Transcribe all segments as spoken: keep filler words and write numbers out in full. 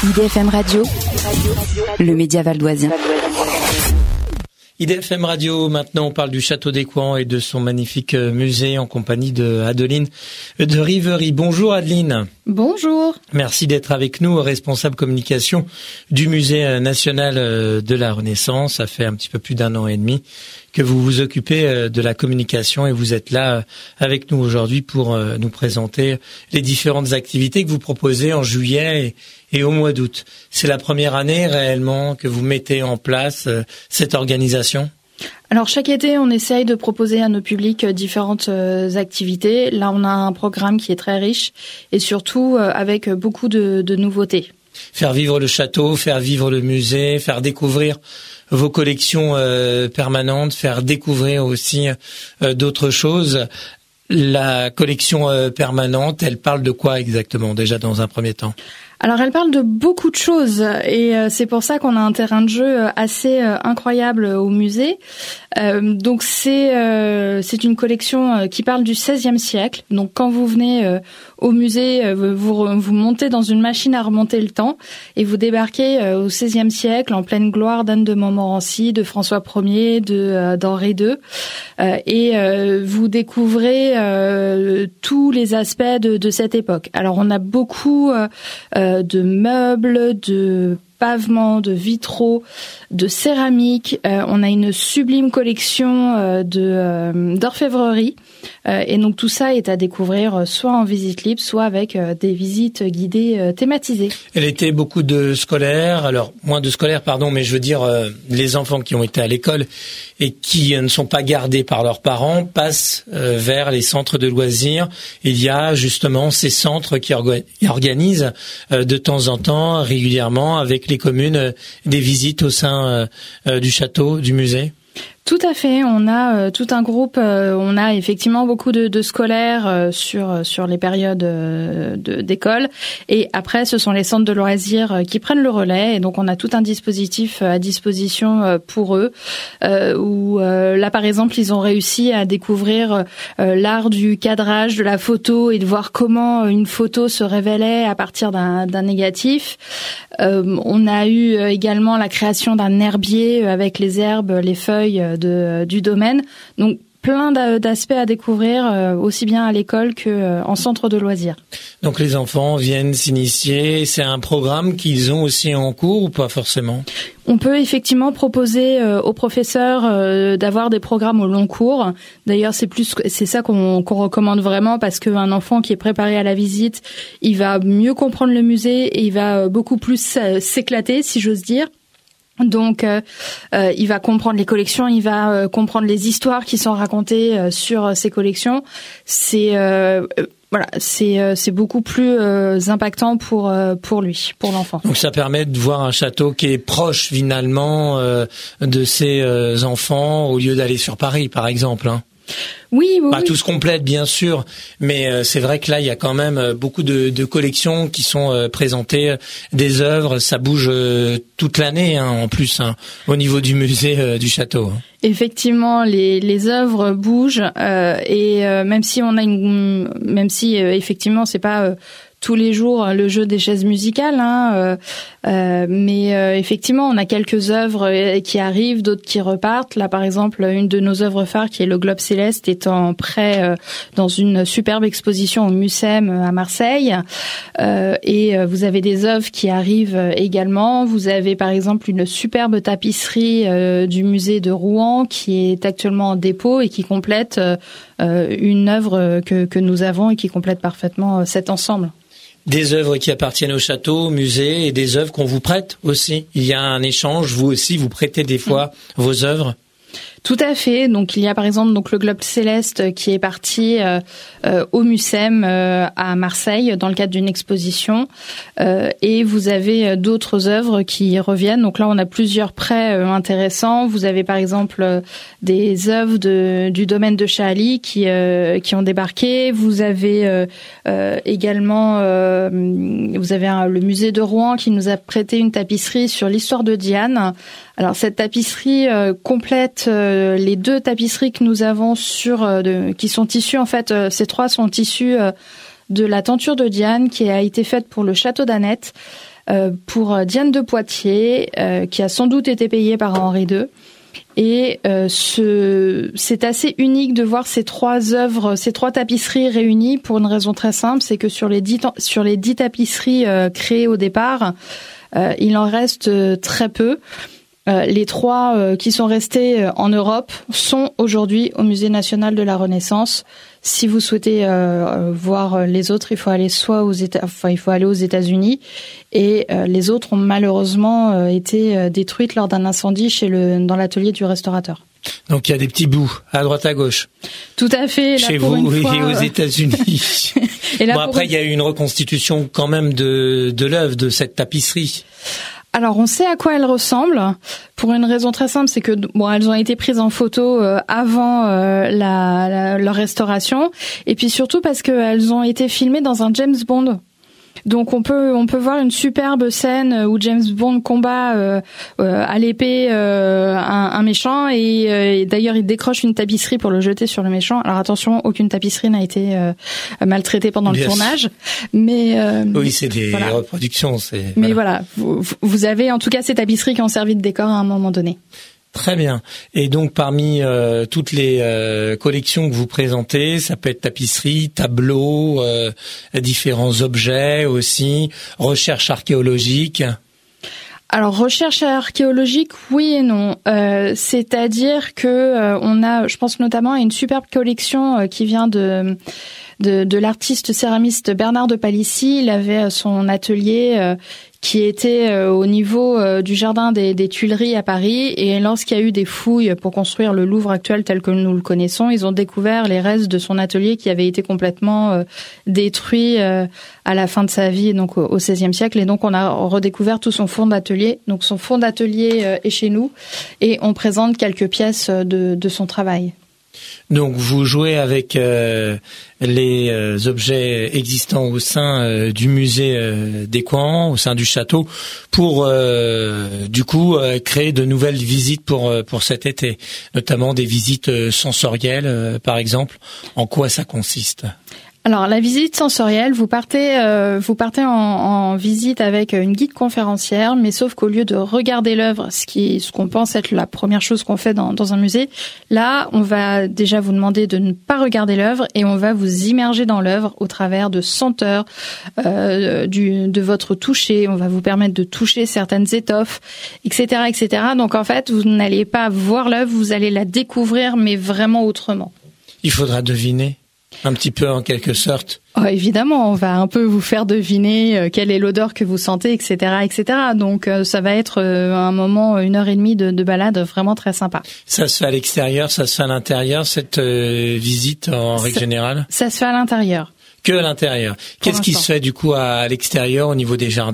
I D F M Radio, le média valdoisien. I D F M Radio, maintenant on parle du Château d'Écouen et de son magnifique musée en compagnie de Adeline de Rivery. Bonjour Adeline. Bonjour. Merci d'être avec nous, responsable communication du Musée national de la Renaissance. Ça fait un petit peu plus d'un an et demi que vous vous occupez de la communication et vous êtes là avec nous aujourd'hui pour nous présenter les différentes activités que vous proposez en juillet et, et au mois d'août. C'est la première année réellement que vous mettez en place cette organisation ? Alors chaque été, on essaye de proposer à nos publics différentes activités. Là, on a un programme qui est très riche et surtout avec beaucoup de, de nouveautés. Faire vivre le château, faire vivre le musée, faire découvrir vos collections euh, permanentes, faire découvrir aussi euh, d'autres choses. La collection euh, permanente, elle parle de quoi exactement déjà dans un premier temps ? Alors elle parle de beaucoup de choses et euh, c'est pour ça qu'on a un terrain de jeu assez euh, incroyable au musée. Euh, donc c'est euh, c'est une collection euh, qui parle du seizième siècle. Donc quand vous venez euh, au musée, euh, vous vous montez dans une machine à remonter le temps et vous débarquez euh, au seizième siècle en pleine gloire d'Anne de Montmorency, de François Premier, de euh, d'Henri deux euh, et euh, vous découvrez euh, tous les aspects de, de cette époque. Alors on a beaucoup euh, de meubles, de pavements, de vitraux, de céramique. Euh, on a une sublime collection euh, de euh, d'orfèvrerie. Euh, et donc tout ça est à découvrir soit en visite libre, soit avec euh, des visites guidées euh, thématisées. Elle était beaucoup de scolaires, alors moins de scolaires, pardon, mais je veux dire euh, les enfants qui ont été à l'école et qui euh, ne sont pas gardés par leurs parents passent euh, vers les centres de loisirs. Il y a justement ces centres qui orga- organisent euh, de temps en temps, régulièrement, avec les communes, euh, des visites au sein euh, euh, du château, du musée. Tout à fait, on a euh, tout un groupe, euh, on a effectivement beaucoup de, de scolaires euh, sur sur les périodes euh, de, d'école et après ce sont les centres de loisirs euh, qui prennent le relais et donc on a tout un dispositif à disposition euh, pour eux euh, où euh, là par exemple ils ont réussi à découvrir euh, l'art du cadrage de la photo et de voir comment une photo se révélait à partir d'un, d'un négatif. Euh, on a eu également la création d'un herbier avec les herbes, les feuilles de, du domaine. Donc plein d'aspects à découvrir euh, aussi bien à l'école que euh, en centre de loisirs. Donc les enfants viennent s'initier, c'est un programme qu'ils ont aussi en cours ou pas forcément ? On peut effectivement proposer euh, aux professeurs euh, d'avoir des programmes au long cours. D'ailleurs, c'est plus c'est ça qu'on, qu'on recommande vraiment parce qu'un enfant qui est préparé à la visite, il va mieux comprendre le musée et il va beaucoup plus euh, s'éclater, si j'ose dire. Donc, euh, euh, il va comprendre les collections, il va euh, comprendre les histoires qui sont racontées euh, sur euh, ces collections. C'est euh, euh, voilà, c'est euh, c'est beaucoup plus euh, impactant pour euh, pour lui, pour l'enfant. Donc, ça permet de voir un château qui est proche finalement euh, de ses euh, enfants au lieu d'aller sur Paris, par exemple. Hein. Oui, oui, Pas oui. tous complètes, bien sûr, mais euh, c'est vrai que là, il y a quand même euh, beaucoup de, de collections qui sont euh, présentées, des œuvres, ça bouge euh, toute l'année, hein, en plus, hein, au niveau du musée euh, du château. Hein. Effectivement, les les œuvres bougent euh, et euh, même si on a une, même si euh, effectivement c'est pas euh, tous les jours le jeu des chaises musicales, hein, euh, euh, mais euh, effectivement on a quelques œuvres qui arrivent, d'autres qui repartent. Là par exemple une de nos œuvres phares qui est le Globe Céleste est en prêt euh, dans une superbe exposition au Mucem à Marseille euh, et euh, vous avez des œuvres qui arrivent également. Vous avez par exemple une superbe tapisserie euh, du musée de Rouen qui est actuellement en dépôt et qui complète euh, une œuvre que, que nous avons et qui complète parfaitement cet ensemble. Des œuvres qui appartiennent au château, au musée, et des œuvres qu'on vous prête aussi. Il y a un échange, vous aussi, vous prêtez des fois mmh. vos œuvres. Tout à fait. Donc il y a par exemple donc le Globe Céleste qui est parti euh, euh, au Mucem euh, à Marseille dans le cadre d'une exposition euh, et vous avez d'autres œuvres qui reviennent. Donc là on a plusieurs prêts euh, intéressants. Vous avez par exemple euh, des œuvres de, du domaine de Chaali qui euh, qui ont débarqué. Vous avez euh, euh, également euh, vous avez un, le musée de Rouen qui nous a prêté une tapisserie sur l'histoire de Diane. Alors cette tapisserie euh, complète euh, les deux tapisseries que nous avons sur euh, de, qui sont issues en fait euh, ces trois sont issues euh, de la tenture de Diane qui a été faite pour le château d'Annette. euh, pour Diane de Poitiers, euh, qui a sans doute été payée par Henri deux. Et euh, ce, c'est assez unique de voir ces trois œuvres, ces trois tapisseries réunies pour une raison très simple, c'est que sur les dix, sur les dix tapisseries euh, créées au départ, euh, il en reste euh, très peu. Euh, les trois euh, qui sont restés euh, en Europe sont aujourd'hui au Musée national de la Renaissance. Si vous souhaitez euh, voir les autres, il faut aller soit aux États, enfin il faut aller aux États-Unis. Et euh, les autres ont malheureusement euh, été euh, détruites lors d'un incendie chez le dans l'atelier du restaurateur. Donc il y a des petits bouts à droite à gauche. Tout à fait. Là, chez pour vous une et fois, aux États-Unis. Et là, bon après une... il y a eu une reconstitution quand même de de l'œuvre de cette tapisserie. Alors, on sait à quoi elles ressemblent pour une raison très simple, c'est que bon, elles ont été prises en photo euh, avant euh, la, la, leur restauration, et puis surtout parce qu'elles ont été filmées dans un James Bond. Donc on peut on peut voir une superbe scène où James Bond combat euh, euh, à l'épée euh, un, un méchant et, euh, et d'ailleurs il décroche une tapisserie pour le jeter sur le méchant. Alors attention, aucune tapisserie n'a été euh, maltraitée pendant yes. le tournage, mais euh, oui c'est des voilà. reproductions. C'est, mais voilà, voilà vous, vous avez en tout cas ces tapisseries qui ont servi de décor à un moment donné. Très bien. Et donc parmi euh, toutes les euh, collections que vous présentez, ça peut être tapisserie, tableaux, euh, différents objets aussi, recherche archéologique. Alors recherche archéologique, oui et non. Euh, c'est-à-dire que euh, on a, je pense notamment à une superbe collection euh, qui vient de de, de l'artiste céramiste Bernard de Palissy. Il avait son atelier euh, qui était euh, au niveau euh, du jardin des, des Tuileries à Paris. Et lorsqu'il y a eu des fouilles pour construire le Louvre actuel tel que nous le connaissons, ils ont découvert les restes de son atelier qui avait été complètement euh, détruit euh, à la fin de sa vie, donc au seizième siècle. Et donc on a redécouvert tout son fond d'atelier. Donc son fond d'atelier euh, est chez nous et on présente quelques pièces de, de son travail. Donc vous jouez avec euh, les euh, objets existants au sein euh, du musée euh, d'Écouen, au sein du château, pour euh, du coup euh, créer de nouvelles visites pour euh, pour cet été, notamment des visites euh, sensorielles, euh, par exemple. En quoi ça consiste ? Alors la visite sensorielle, vous partez, euh, vous partez en, en visite avec une guide conférencière, mais sauf qu'au lieu de regarder l'œuvre, ce qui, ce qu'on pense être la première chose qu'on fait dans, dans un musée, là, on va déjà vous demander de ne pas regarder l'œuvre et on va vous immerger dans l'œuvre au travers de senteurs, euh, du, de votre toucher. On va vous permettre de toucher certaines étoffes, et cetera, et cetera. Donc en fait, vous n'allez pas voir l'œuvre, vous allez la découvrir, mais vraiment autrement. Il faudra deviner. Un petit peu en quelque sorte. Oh, évidemment, on va un peu vous faire deviner euh, quelle est l'odeur que vous sentez, et cetera, et cetera. Donc euh, ça va être euh, un moment, une heure et demie de, de balade vraiment très sympa. Ça se fait à l'extérieur, ça se fait à l'intérieur, cette euh, visite en règle ça, générale ? Ça se fait à l'intérieur. Que à l'intérieur. Qu'est-ce qui se fait du coup à l'extérieur au niveau des jardins ?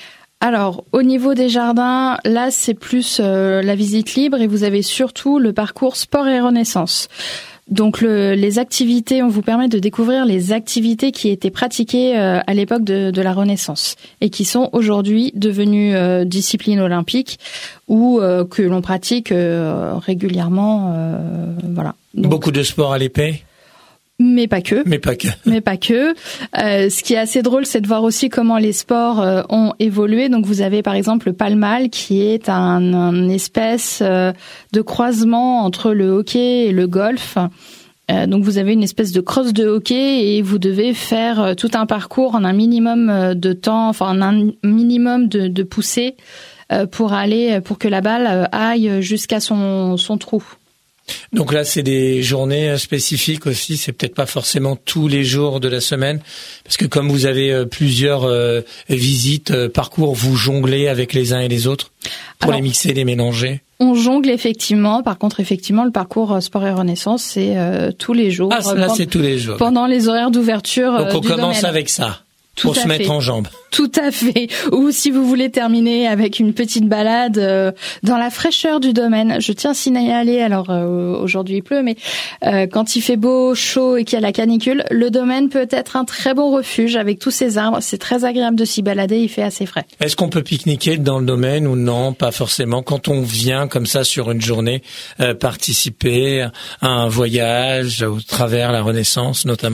Alors, au niveau des jardins, là, c'est plus euh, la visite libre et vous avez surtout le parcours sport et renaissance. Donc le, les activités, on vous permet de découvrir les activités qui étaient pratiquées euh, à l'époque de, de la Renaissance et qui sont aujourd'hui devenues euh, disciplines olympiques ou euh, que l'on pratique euh, régulièrement. Euh, voilà. Donc, beaucoup de sport à l'épée ? Mais pas que. Mais pas que. Mais pas que. Euh, ce qui est assez drôle, c'est de voir aussi comment les sports euh, ont évolué. Donc, vous avez par exemple le pal-mal, qui est un, un espèce euh, de croisement entre le hockey et le golf. Euh, donc, vous avez une espèce de cross de hockey et vous devez faire euh, tout un parcours en un minimum de temps, enfin en un minimum de, de poussées euh, pour aller, pour que la balle aille jusqu'à son, son trou. Donc là, c'est des journées spécifiques aussi. C'est peut-être pas forcément tous les jours de la semaine, parce que comme vous avez plusieurs euh, visites, euh, parcours, vous jonglez avec les uns et les autres pour Alors, les mixer, les mélanger. On jongle effectivement. Par contre, effectivement, le parcours sport et renaissance, c'est euh, tous les jours. Ah, là, c'est tous les jours. Pendant les horaires d'ouverture. Donc on du commence domaine. avec ça. Tout pour se mettre fait. en jambes. Tout à fait. Ou si vous voulez terminer avec une petite balade euh, dans la fraîcheur du domaine. Je tiens à signaler, alors euh, aujourd'hui il pleut, mais euh, quand il fait beau, chaud et qu'il y a la canicule, le domaine peut être un très bon refuge avec tous ces arbres. C'est très agréable de s'y balader, il fait assez frais. Est-ce qu'on peut pique-niquer dans le domaine ou non? Pas forcément. Quand on vient comme ça sur une journée euh, participer à un voyage au travers la Renaissance notamment?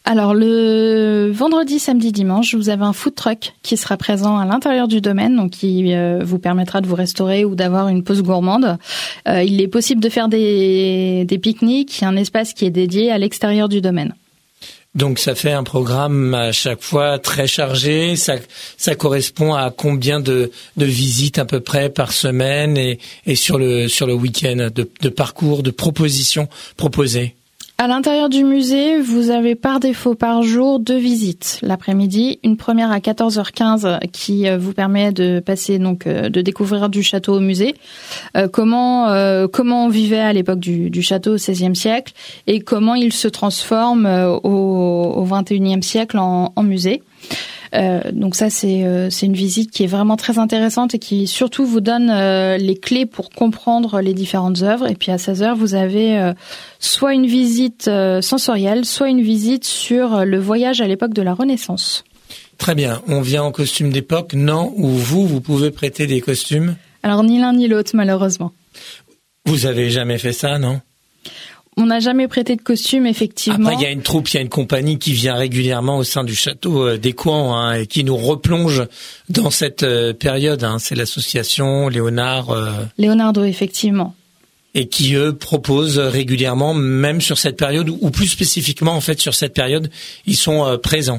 Alors le vendredi, samedi, dimanche, vous avez un food truck qui sera présent à l'intérieur du domaine, donc qui euh, vous permettra de vous restaurer ou d'avoir une pause gourmande. Euh, il est possible de faire des, des pique-niques, il y a un espace qui est dédié à l'extérieur du domaine. Donc ça fait un programme à chaque fois très chargé. Ça, ça correspond à combien de, de visites à peu près par semaine et, et sur le sur le week-end de, de parcours, de propositions proposées. À l'intérieur du musée, vous avez par défaut par jour deux visites. L'après-midi, une première à quatorze heures quinze qui vous permet de passer donc de découvrir du château au musée, euh, comment euh, comment on vivait à l'époque du, du château au seizième siècle et comment il se transforme au, au vingt et unième siècle en, en musée. Euh, donc ça c'est euh, c'est une visite qui est vraiment très intéressante et qui surtout vous donne euh, les clés pour comprendre les différentes œuvres. Et puis à seize heures vous avez euh, soit une visite euh, sensorielle, soit une visite sur le voyage à l'époque de la Renaissance. Très bien. On vient en costume d'époque, non? Ou vous, vous pouvez prêter des costumes? Alors ni l'un ni l'autre malheureusement. Vous avez jamais fait ça, non? On n'a jamais prêté de costume, effectivement. Après, il y a une troupe, il y a une compagnie qui vient régulièrement au sein du château euh, d'Écouen hein, et qui nous replonge dans cette euh, période. Hein. C'est l'association Léonard. Euh, Leonardo, effectivement. Et qui, eux, proposent régulièrement, même sur cette période, ou plus spécifiquement, en fait, sur cette période, ils sont euh, présents.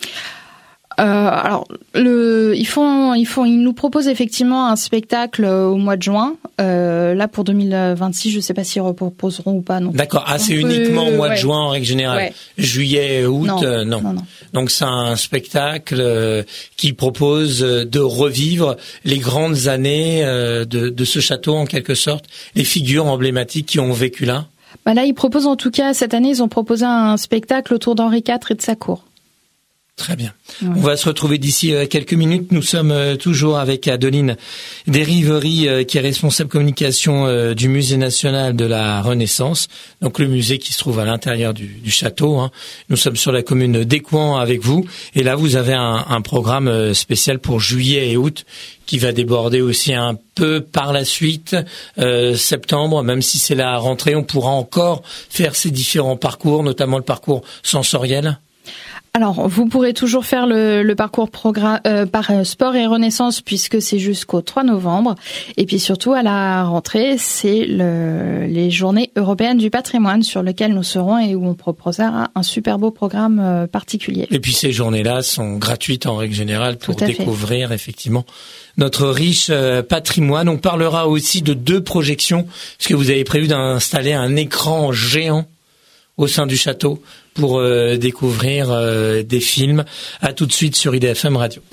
Euh, alors, le, ils font, ils font, ils nous proposent effectivement un spectacle au mois de juin. Euh, là, pour deux mille vingt-six, je ne sais pas s'ils reproposeront ou pas. Non. D'accord. Ah, c'est uniquement au mois ouais. de juin en règle générale. Ouais. Juillet, août, non. Euh, non. non, non. Donc c'est un spectacle euh, qui propose de revivre les grandes années euh, de, de ce château en quelque sorte, les figures emblématiques qui ont vécu là. Bah là, ils proposent en tout cas cette année, ils ont proposé un spectacle autour d'Henri quatre et de sa cour. Très bien. Ouais. On va se retrouver d'ici quelques minutes. Nous sommes toujours avec Adeline Desriveries, qui est responsable communication du Musée national de la Renaissance, donc le musée qui se trouve à l'intérieur du, du château. Nous sommes sur la commune d'Écouen avec vous, et là vous avez un, un programme spécial pour juillet et août qui va déborder aussi un peu par la suite, euh, septembre, même si c'est la rentrée, on pourra encore faire ces différents parcours, notamment le parcours sensoriel. Alors, vous pourrez toujours faire le, le parcours programme, euh, par sport et renaissance puisque c'est jusqu'au trois novembre. Et puis surtout, à la rentrée, c'est le, les journées européennes du patrimoine sur lesquelles nous serons et où on proposera un super beau programme euh, particulier. Et puis ces journées-là sont gratuites en règle générale pour découvrir fait. effectivement notre riche euh, patrimoine. On parlera aussi de deux projections, parce que vous avez prévu d'installer un écran géant au sein du château pour euh, découvrir euh, des films. À tout de suite sur I D F M Radio.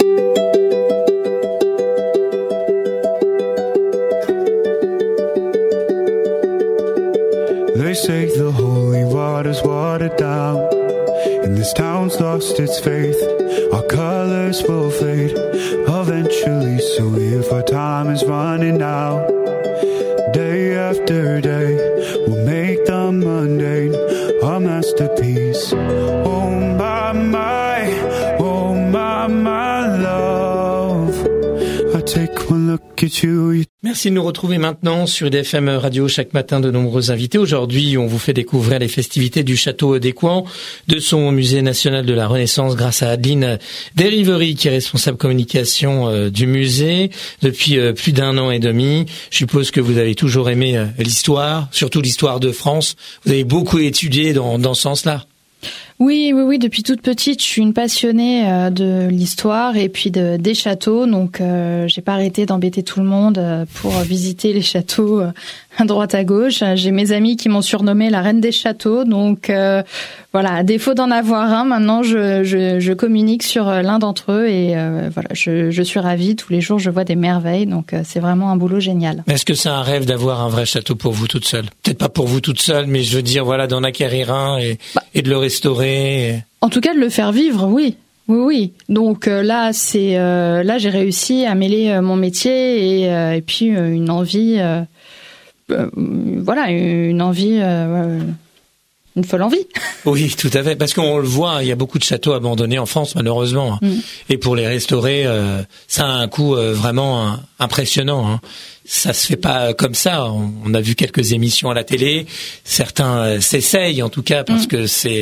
They say the holy water's watered down, and this town's lost its faith. Our colors will fade eventually, so if our time is running out, day after day, we'll make the mundane a masterpiece. Oh my, my, oh my, my love, I take one look at you. Merci de nous retrouver maintenant sur I D F M Radio. Chaque matin, de nombreux invités. Aujourd'hui, on vous fait découvrir les festivités du château d'Écouen, de son musée national de la Renaissance, grâce à Adeline Desriveries, qui est responsable communication euh, du musée depuis euh, plus d'un an et demi. Je suppose que vous avez toujours aimé euh, l'histoire, surtout l'histoire de France. Vous avez beaucoup étudié dans, dans ce sens-là. Oui, oui, oui. Depuis toute petite, je suis une passionnée euh, de l'histoire et puis de, des châteaux. Donc, euh, j'ai pas arrêté d'embêter tout le monde euh, pour visiter les châteaux euh, à droite à gauche. J'ai mes amis qui m'ont surnommée la reine des châteaux. Donc, euh, voilà. À défaut d'en avoir un, maintenant, je, je, je communique sur l'un d'entre eux et euh, voilà, je, je suis ravie. Tous les jours, je vois des merveilles. Donc, euh, c'est vraiment un boulot génial. Est-ce que c'est un rêve d'avoir un vrai château pour vous toute seule? Peut-être pas pour vous toute seule, mais je veux dire, voilà, d'en acquérir un et, bah. et de le restaurer. En tout cas, de le faire vivre, oui, oui, oui. Donc euh, là, c'est euh, là, j'ai réussi à mêler euh, mon métier et, euh, et puis euh, une envie, euh, euh, voilà, une envie, euh, une folle envie. Oui, tout à fait, parce qu'on le voit, il y a beaucoup de châteaux abandonnés en France, malheureusement, mm. et pour les restaurer, euh, ça a un coût euh, vraiment euh, impressionnant. Hein. Ça se fait pas comme ça. On a vu quelques émissions à la télé. Certains euh, s'essayent, en tout cas, parce mm. que c'est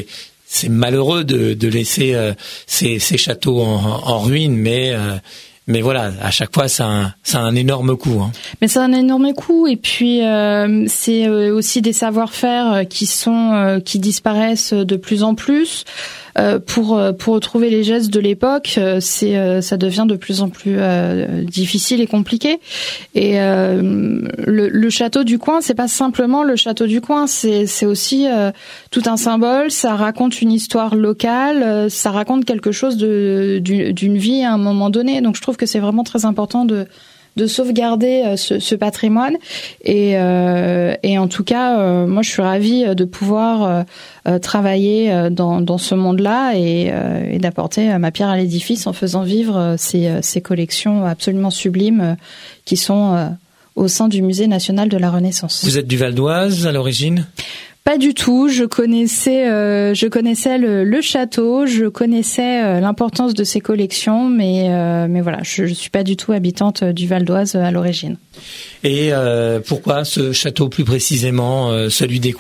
c'est malheureux de, de laisser euh, ces, ces châteaux en, en ruine, mais euh, mais voilà, à chaque fois, ça a un, ça a un énorme coût. Hein. Mais c'est un énorme coût, et puis euh, c'est aussi des savoir-faire qui sont euh, qui disparaissent de plus en plus. Euh, pour pour retrouver les gestes de l'époque, c'est euh, ça devient de plus en plus euh, difficile et compliqué. Et euh, le, le château du coin, c'est pas simplement le château du coin, c'est c'est aussi euh, tout un symbole. Ça raconte une histoire locale, ça raconte quelque chose de d'une vie à un moment donné. Donc je trouve que c'est vraiment très important de de sauvegarder ce, ce patrimoine et, euh, et en tout cas euh, moi je suis ravie de pouvoir euh, travailler dans, dans ce monde-là et, euh, et d'apporter ma pierre à l'édifice en faisant vivre ces, ces collections absolument sublimes qui sont euh, au sein du Musée national de la Renaissance. Vous êtes du Val d'Oise à l'origine ? Pas du tout. Je connaissais, euh, je connaissais le, le château, je connaissais euh, l'importance de ces collections, mais euh, mais voilà, je, je suis pas du tout habitante du Val d'Oise à l'origine. Et euh, pourquoi ce château plus précisément, euh, celui d'Écouen ?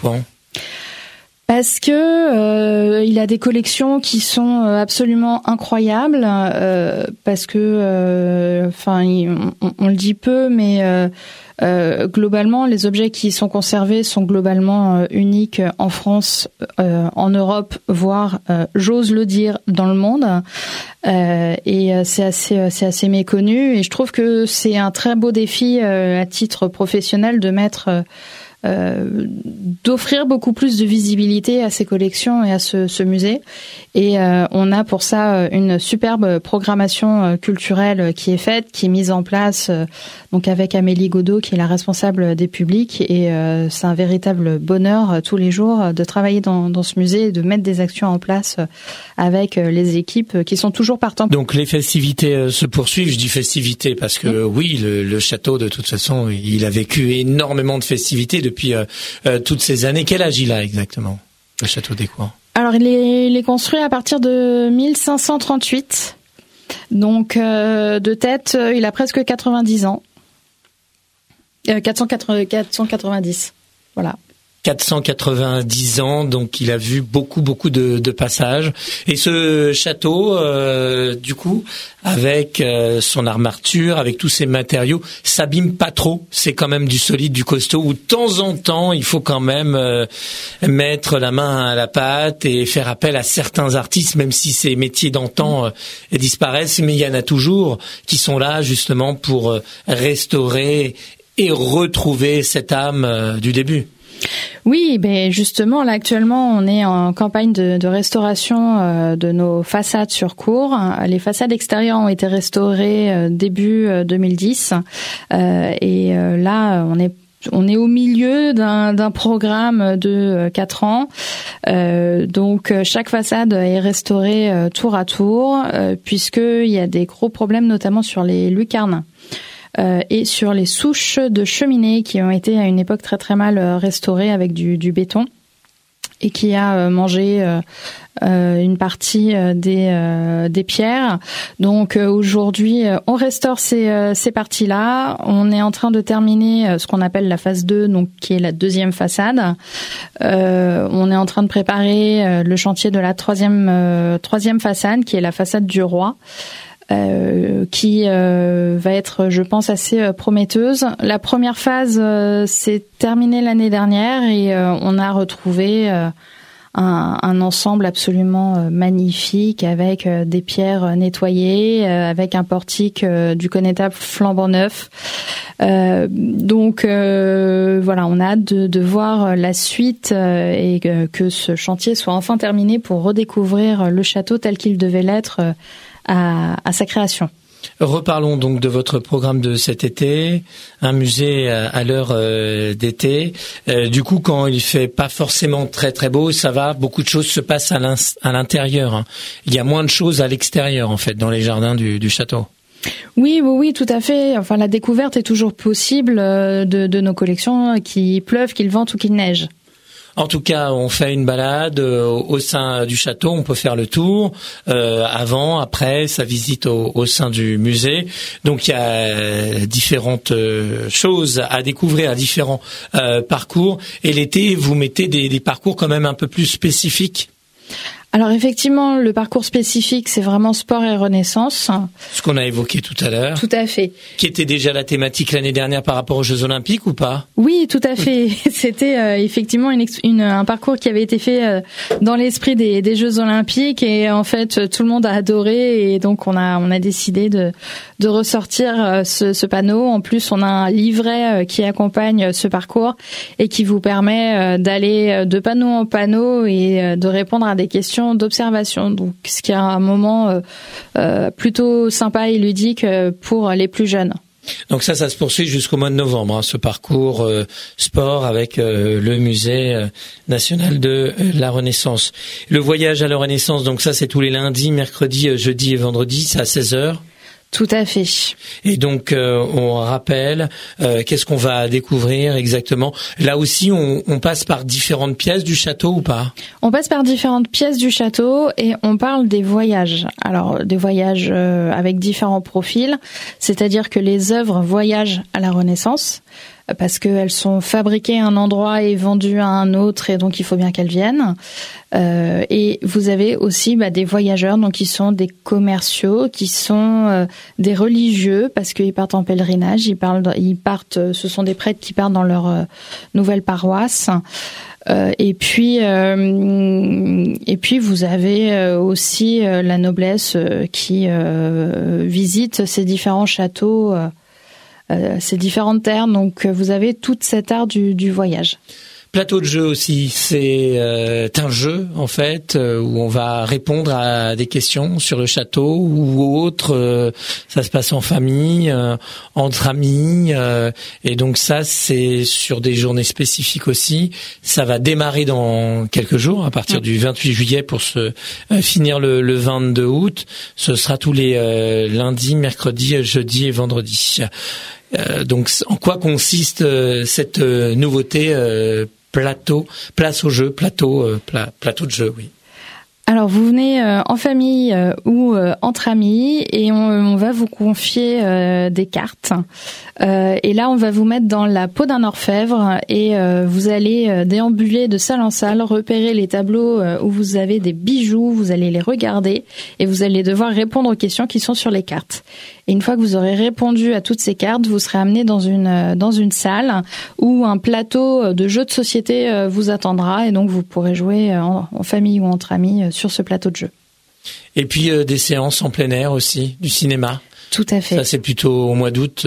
Parce que euh, il a des collections qui sont absolument incroyables. Euh, parce que, enfin, euh, on, on le dit peu, mais euh, euh, globalement, les objets qui sont conservés sont globalement euh, uniques en France, euh, en Europe, voire, euh, j'ose le dire, dans le monde. Euh, et c'est assez, c'est assez méconnu. Et je trouve que c'est un très beau défi euh, à titre professionnel de mettre euh, Euh, d'offrir beaucoup plus de visibilité à ces collections et à ce, ce musée. Et euh, on a pour ça une superbe programmation culturelle qui est faite, qui est mise en place euh, donc avec Amélie Godot, qui est la responsable des publics. Et euh, c'est un véritable bonheur euh, tous les jours de travailler dans, dans ce musée et de mettre des actions en place euh, avec euh, les équipes qui sont toujours partantes. Donc les festivités euh, se poursuivent. Je dis festivités parce que oui, oui le, le château, de toute façon, il a vécu énormément de festivités depuis euh, euh, toutes ces années. Quel âge il a exactement, le château d'Écouen ? Alors, il est, il est construit à partir de mille cinq cent trente-huit. Donc, euh, de tête, il a presque quatre-vingt-dix ans. Euh, quatre cent quatre-vingt-dix. Voilà. quatre cent quatre-vingt-dix ans, donc il a vu beaucoup, beaucoup de, de passages. Et ce château, euh, du coup, avec euh, son armature, avec tous ses matériaux, s'abîme pas trop. C'est quand même du solide, du costaud, où de temps en temps, il faut quand même euh, mettre la main à la pâte et faire appel à certains artistes, même si ces métiers d'antan euh, disparaissent. Mais il y en a toujours qui sont là, justement, pour euh, restaurer et retrouver cette âme euh, du début. Oui, ben justement, là actuellement, on est en campagne de, de restauration euh, de nos façades sur cour. Les façades extérieures ont été restaurées euh, début euh, deux mille dix, euh, et euh, là, on est on est au milieu d'un, d'un programme de quatre ans. Euh, donc chaque façade est restaurée euh, tour à tour, euh, puisqu'il y a des gros problèmes, notamment sur les lucarnes. Euh, et sur les souches de cheminées qui ont été à une époque très très mal euh, restaurées avec du, du béton et qui a euh, mangé euh, euh, une partie euh, des, euh, des pierres. Donc euh, aujourd'hui, euh, on restaure ces, euh, ces parties-là. On est en train de terminer euh, ce qu'on appelle la phase deux, donc qui est la deuxième façade. Euh, on est en train de préparer euh, le chantier de la troisième, euh, troisième façade, qui est la façade du Roi. Euh, qui euh, va être, je pense, assez euh, prometteuse. La première phase euh, s'est terminée l'année dernière et euh, on a retrouvé euh, un, un ensemble absolument euh, magnifique avec euh, des pierres nettoyées, euh, avec un portique euh, du connétable flambant neuf. Euh, donc euh, voilà, on a hâte de, de voir la suite euh, et que, que ce chantier soit enfin terminé pour redécouvrir le château tel qu'il devait l'être euh, À, à sa création. Reparlons donc de votre programme de cet été, un musée à, à l'heure euh, d'été. Euh, du coup, quand il fait pas forcément très très beau, ça va, beaucoup de choses se passent à, à l'intérieur. Hein. Il y a moins de choses à l'extérieur, en fait, dans les jardins du, du château. Oui, oui, oui, tout à fait. Enfin, la découverte est toujours possible de, de nos collections, qu'il pleuve, qu'il vente ou qu'il neige. En tout cas, on fait une balade euh, au sein du château, on peut faire le tour euh, avant, après, sa visite au, au sein du musée. Donc il y a différentes euh, choses à découvrir, à différents euh, parcours. Et l'été, vous mettez des, des parcours quand même un peu plus spécifiques. Alors effectivement, le parcours spécifique, c'est vraiment sport et renaissance. Ce qu'on a évoqué tout à l'heure. Tout à fait. Qui était déjà la thématique l'année dernière par rapport aux Jeux Olympiques ou pas ? Oui, tout à fait. C'était euh, effectivement une, une, un parcours qui avait été fait euh, dans l'esprit des, des Jeux Olympiques et en fait tout le monde a adoré et donc on a on a décidé de de ressortir euh, ce, ce panneau. En plus, on a un livret euh, qui accompagne ce parcours et qui vous permet euh, d'aller de panneau en panneau et euh, de répondre à des questions d'observation, donc ce qui est un moment euh, euh, plutôt sympa et ludique euh, pour les plus jeunes. Donc ça, ça se poursuit jusqu'au mois de novembre, hein, ce parcours euh, sport avec euh, le musée euh, national de euh, la Renaissance. Le voyage à la Renaissance, donc ça c'est tous les lundis, mercredis, euh, jeudi et vendredi, c'est à seize heures. Tout à fait. Et donc, euh, on rappelle, euh, qu'est-ce qu'on va découvrir exactement ? Là aussi, on, on passe par différentes pièces du château ou pas ? On passe par différentes pièces du château et on parle des voyages. Alors, des voyages euh, avec différents profils, c'est-à-dire que les œuvres voyagent à la Renaissance, parce qu'elles sont fabriquées à un endroit et vendues à un autre, et donc il faut bien qu'elles viennent. Euh, et vous avez aussi bah, des voyageurs, donc qui sont des commerciaux, qui sont euh, des religieux, parce qu'ils partent en pèlerinage, ils, parlent, ils partent, ce sont des prêtres qui partent dans leur euh, nouvelle paroisse. Euh, et puis, euh, et puis vous avez euh, aussi euh, la noblesse euh, qui euh, visite ces différents châteaux. Euh, Euh, ces différentes terres, donc vous avez toute cette art du, du voyage. Plateau de jeu aussi, c'est euh, un jeu en fait euh, où on va répondre à des questions sur le château ou autre. Euh, ça se passe en famille, euh, entre amis, euh, et donc ça c'est sur des journées spécifiques aussi. Ça va démarrer dans quelques jours, à partir du vingt-huit juillet pour se euh, finir le, le vingt-deux août. Ce sera tous les euh, lundis, mercredis, jeudis et vendredis. Euh, donc, en quoi consiste euh, cette euh, nouveauté euh, plateau, place au jeu, plateau, euh, pla, plateau de jeu, oui. Alors, vous venez euh, en famille euh, ou euh, entre amis et on, on va vous confier euh, des cartes. Euh, et là, on va vous mettre dans la peau d'un orfèvre et euh, vous allez euh, déambuler de salle en salle, repérer les tableaux euh, où vous avez des bijoux, vous allez les regarder et vous allez devoir répondre aux questions qui sont sur les cartes. Et une fois que vous aurez répondu à toutes ces cartes, vous serez amené dans une dans une salle où un plateau de jeux de société euh, vous attendra et donc vous pourrez jouer en, en famille ou entre amis euh, sur ce plateau de jeu. Et puis euh, des séances en plein air aussi, du cinéma. Tout à fait. Ça c'est plutôt au mois d'août,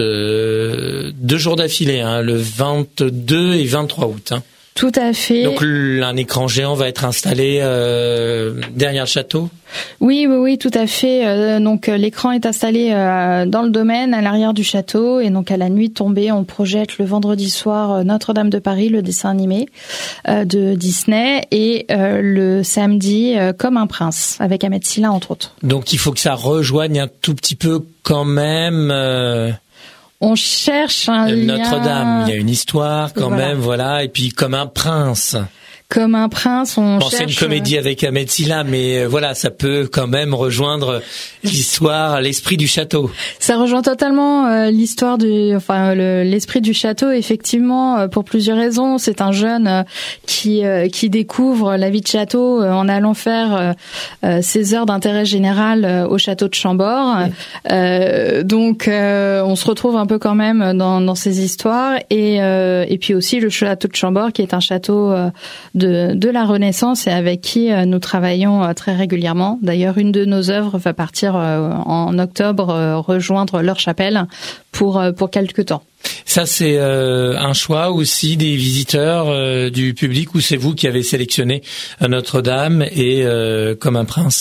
euh, deux jours d'affilée, hein, le vingt-deux et vingt-trois août. Hein. Tout à fait. Donc un écran géant va être installé euh, derrière le château ? Oui, oui, oui, tout à fait. Euh, donc l'écran est installé euh, dans le domaine, à l'arrière du château, et donc à la nuit tombée, on projette le vendredi soir euh, Notre-Dame de Paris, le dessin animé euh, de Disney, et euh, le samedi euh, Comme un prince, avec Ahmed Silla entre autres. Donc il faut que ça rejoigne un tout petit peu quand même. Euh... On cherche un lien... Notre-Dame, il y a une histoire quand voilà. même, voilà, et puis Comme un prince. Comme un prince, on bon, cherche... c'est une comédie avec Ahmed Silla, mais voilà, ça peut quand même rejoindre l'histoire, l'esprit du château. Ça rejoint totalement euh, l'histoire du, enfin le, l'esprit du château. Effectivement, euh, pour plusieurs raisons. C'est un jeune euh, qui euh, qui découvre la vie de château euh, en allant faire euh, euh, ses heures d'intérêt général euh, au château de Chambord. Oui. Euh, donc, euh, on se retrouve un peu quand même dans dans ces histoires et euh, et puis aussi le château de Chambord, qui est un château euh, de, de la Renaissance et avec qui euh, nous travaillons euh, très régulièrement. D'ailleurs, une de nos œuvres va partir euh, en octobre euh, rejoindre leur chapelle pour euh, pour quelque temps. Ça, c'est euh, un choix aussi des visiteurs, euh, du public, ou c'est vous qui avez sélectionné Notre-Dame et euh, Comme un prince ?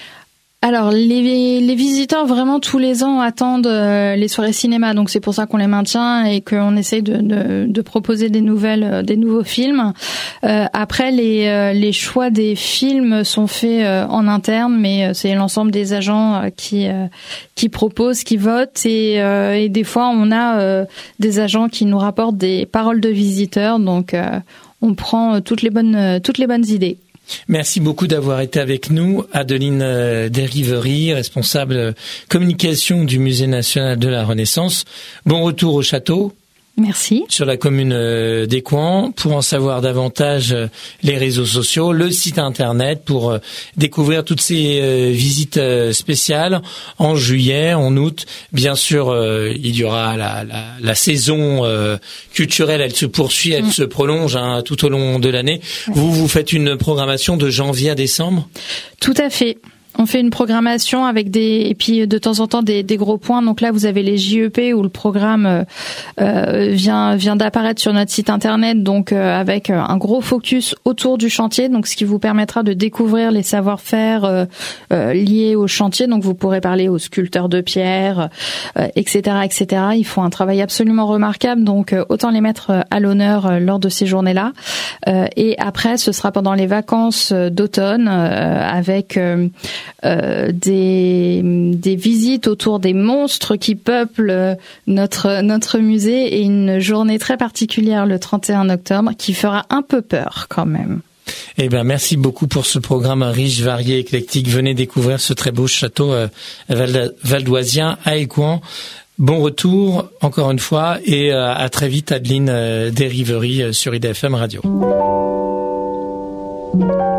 Alors, les, les visiteurs, vraiment, tous les ans, attendent euh, les soirées cinéma. Donc, c'est pour ça qu'on les maintient et qu'on essaye de, de, de proposer des nouvelles, euh, des nouveaux films. Euh, après, les, euh, les choix des films sont faits euh, en interne, mais euh, c'est l'ensemble des agents euh, qui, euh, qui proposent, qui votent. Et, euh, et des fois, on a euh, des agents qui nous rapportent des paroles de visiteurs. Donc, euh, on prend toutes les bonnes, euh, toutes les bonnes idées. Merci beaucoup d'avoir été avec nous, Adeline Desriveries, responsable communication du Musée national de la Renaissance. Bon retour au château. Merci. Sur la commune euh, d'Écouen. Pour en savoir davantage, euh, les réseaux sociaux, le site internet pour euh, découvrir toutes ces euh, visites euh, spéciales en juillet, en août. Bien sûr, euh, il y aura la, la, la saison euh, culturelle, elle se poursuit, elle mmh. se prolonge hein, tout au long de l'année. Ouais. Vous, vous faites une programmation de janvier à décembre ? Tout à fait. On fait une programmation avec des et puis de temps en temps des, des gros points. Donc là, vous avez les J E P où le programme euh, vient vient d'apparaître sur notre site internet. Donc euh, avec un gros focus autour du chantier. Donc ce qui vous permettra de découvrir les savoir-faire euh, euh, liés au chantier. Donc vous pourrez parler aux sculpteurs de pierre, euh, et cetera, et cetera. Ils font un travail absolument remarquable. Donc euh, autant les mettre à l'honneur euh, lors de ces journées-là. Euh, et après, ce sera pendant les vacances d'automne euh, avec euh, Euh, des des visites autour des monstres qui peuplent notre notre musée et une journée très particulière le trente et un octobre qui fera un peu peur quand même. Eh ben merci beaucoup pour ce programme riche, varié, éclectique. Venez découvrir ce très beau château euh, val- valdoisien à Écouen. Bon retour encore une fois et euh, à très vite Adeline euh, des Riveries euh, sur I D F M Radio.